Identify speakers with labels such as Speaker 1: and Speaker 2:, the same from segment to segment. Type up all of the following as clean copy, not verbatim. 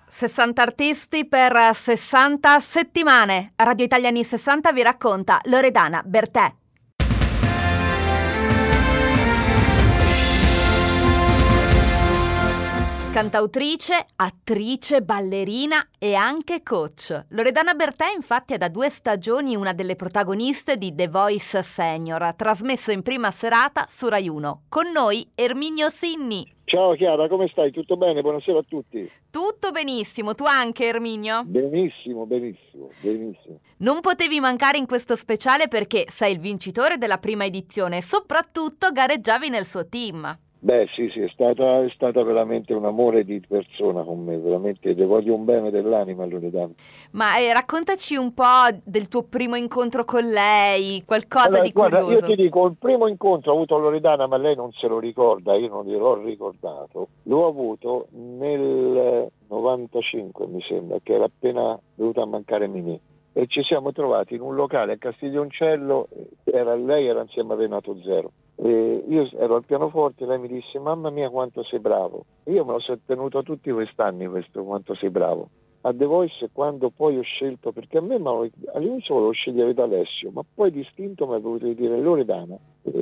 Speaker 1: 60 artisti per 60 settimane. Radio Italia anni 60 vi racconta Loredana Bertè. Cantautrice, attrice, ballerina e anche coach. Loredana Bertè infatti è da 2 stagioni una delle protagoniste di The Voice Senior, trasmesso in prima serata su Rai 1. Con noi Erminio Sinni.
Speaker 2: Ciao Chiara, come stai? Tutto bene? Buonasera a tutti.
Speaker 1: Tutto benissimo, tu anche Erminio?
Speaker 2: Benissimo.
Speaker 1: Non potevi mancare in questo speciale perché sei il vincitore della prima edizione e soprattutto gareggiavi nel suo team.
Speaker 2: Beh sì, è stata veramente un amore di persona con me, veramente le voglio un bene dell'anima Loredana.
Speaker 1: Ma raccontaci un po' del tuo primo incontro con lei, qualcosa di
Speaker 2: guarda,
Speaker 1: curioso.
Speaker 2: Io ti dico, il primo incontro ho avuto a Loredana, ma lei non se lo ricorda, io non gliel'ho ricordato, l'ho avuto nel 95 mi sembra, che era appena venuta a mancare Mimì. E ci siamo trovati in un locale a Castiglioncello, lei era insieme a Renato Zero. E io ero al pianoforte e lei mi disse: mamma mia quanto sei bravo. E io me lo sono tenuto tutti quest'anni questo quanto sei bravo. A The Voice, quando poi ho scelto, perché all'inizio volevo scegliere D'Alessio, ma poi distinto mi è voluto dire Loredana.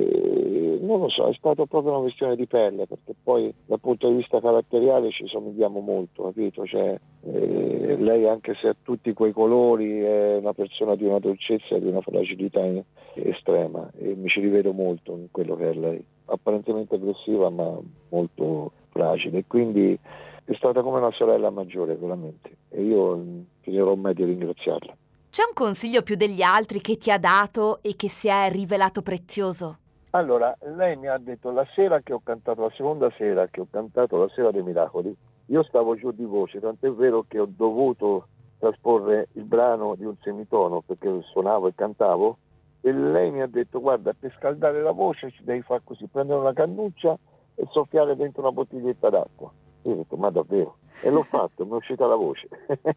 Speaker 2: Non lo so, è stata proprio una questione di pelle, perché poi dal punto di vista caratteriale ci somigliamo molto, capito? Cioè, lei, anche se ha tutti quei colori, è una persona di una dolcezza e di una fragilità estrema, e mi ci rivedo molto in quello che è lei, apparentemente aggressiva ma molto fragile, quindi è stata come una sorella maggiore veramente, e io finirò mai di ringraziarla.
Speaker 1: C'è un consiglio più degli altri che ti ha dato e che si è rivelato prezioso?
Speaker 2: Allora, lei mi ha detto la seconda sera che ho cantato La Sera dei Miracoli, io stavo giù di voce, tant'è vero che ho dovuto trasporre il brano di un semitono perché suonavo e cantavo, e lei mi ha detto: guarda, per scaldare la voce ci devi fare così, prendere una cannuccia e soffiare dentro una bottiglietta d'acqua. Io ho detto: ma davvero? E l'ho fatto, mi è uscita la voce.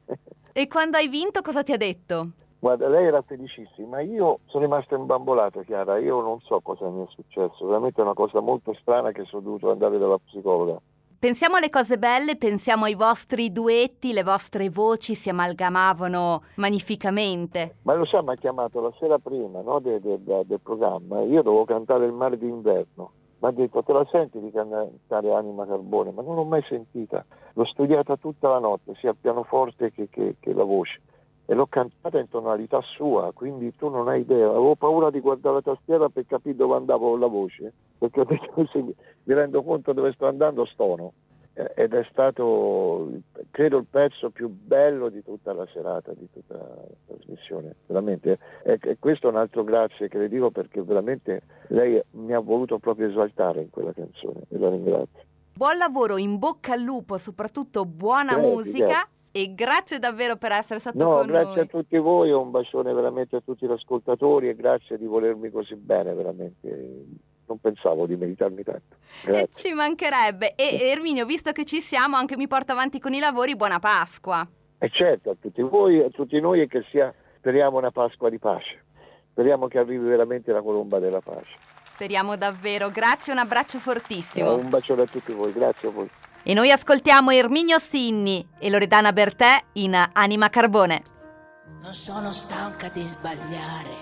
Speaker 1: E quando hai vinto cosa ti ha detto?
Speaker 2: Guarda, lei era felicissima, io sono rimasto imbambolato, Chiara, io non so cosa mi è successo, veramente è una cosa molto strana che sono dovuto andare dalla psicologa.
Speaker 1: Pensiamo alle cose belle, pensiamo ai vostri duetti, le vostre voci si amalgamavano magnificamente.
Speaker 2: Ma lo sa, mi ha chiamato la sera prima, no, del programma, io dovevo cantare Il mare d'inverno. Mi ha detto: te la senti di cantare Anima Carbone? Ma non l'ho mai sentita, l'ho studiata tutta la notte, sia il pianoforte che la voce, e l'ho cantata in tonalità sua, quindi tu non hai idea, avevo paura di guardare la tastiera per capire dove andavo con la voce, perché ho detto: se mi rendo conto dove sto andando stono. Ed è stato, credo, il pezzo più bello di tutta la serata, di tutta la trasmissione, veramente. E questo è un altro grazie che le dico, perché veramente lei mi ha voluto proprio esaltare in quella canzone, e la ringrazio.
Speaker 1: Buon lavoro, in bocca al lupo, soprattutto buona musica, e grazie davvero per essere stato con noi.
Speaker 2: Grazie a tutti voi, un bacione veramente a tutti gli ascoltatori, e grazie di volermi così bene, veramente. Non pensavo di meritarmi tanto. Grazie.
Speaker 1: Ci mancherebbe. E Erminio, visto che ci siamo, anche mi porto avanti con i lavori, buona Pasqua.
Speaker 2: E certo, a tutti voi, a tutti noi, e che sia, speriamo, una Pasqua di pace. Speriamo che arrivi veramente la colomba della pace.
Speaker 1: Speriamo davvero. Grazie, un abbraccio fortissimo.
Speaker 2: Un bacione a tutti voi, grazie a voi.
Speaker 1: E noi ascoltiamo Erminio Sinni e Loredana Bertè in Anima Carbone.
Speaker 3: Non sono stanca di sbagliare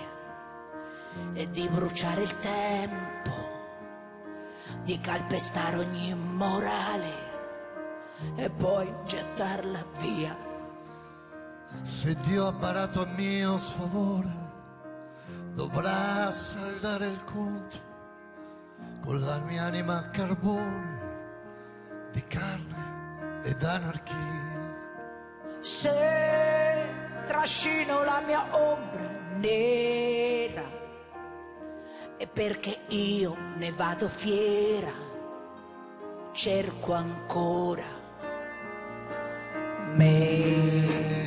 Speaker 3: e di bruciare il tempo, di calpestare ogni morale e poi gettarla via.
Speaker 4: Se Dio ha barato a mio sfavore, dovrà saldare il conto con la mia anima a carbone di carne ed anarchia.
Speaker 3: Se trascino la mia ombra nera, è perché io ne vado fiera, cerco ancora me.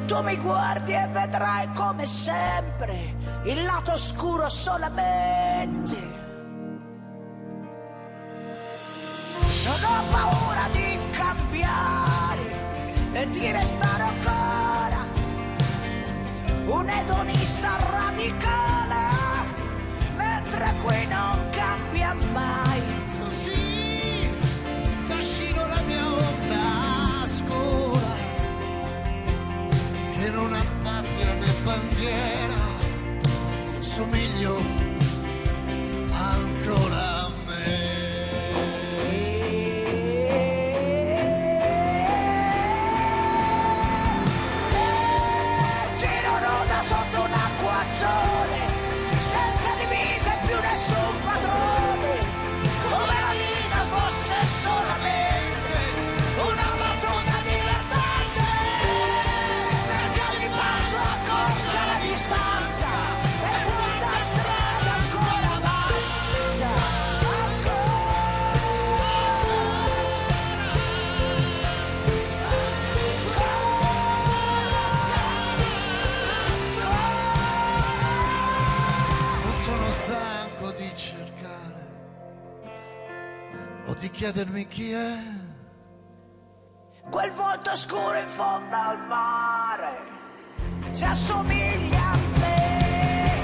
Speaker 3: Tu mi guardi e vedrai come sempre il lato oscuro solamente. Non ho paura di cambiare e di restare ancora un edonista radicale, mentre qui non cambia mai.
Speaker 4: Così trascino la mia ombra scura, che non ha patria né bandiera, somiglio ancora a me.
Speaker 3: Giro nuda sotto un acquazzone, senza divisa e più nessun padrone, come la vita fosse solamente una battuta divertente, perché ogni passo accorcia la distanza e quanta strada ancora avanza.
Speaker 4: Non sono stanco di cercare o di chiedermi chi è.
Speaker 3: Quel volto scuro in fondo al mare si assomiglia a me.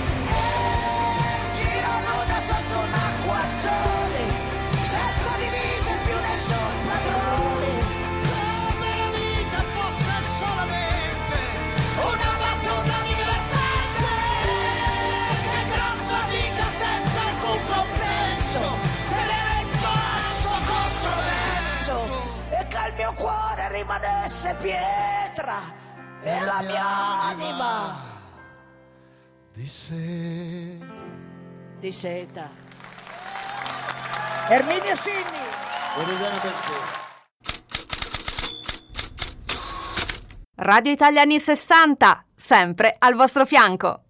Speaker 3: Giro nuda sotto un acquazzone, senza divisa e più nessun padrone, come la vita fosse solamente una battuta divertente, che gran fatica senza alcun compenso tenere il passo contro vento, e che il mio cuore rimanesse pietra e la mia anima
Speaker 4: Di sé.
Speaker 3: di seta. Erminio Sinni.
Speaker 2: Loredana Bertè.
Speaker 1: Radio Italia anni 60, sempre al vostro fianco.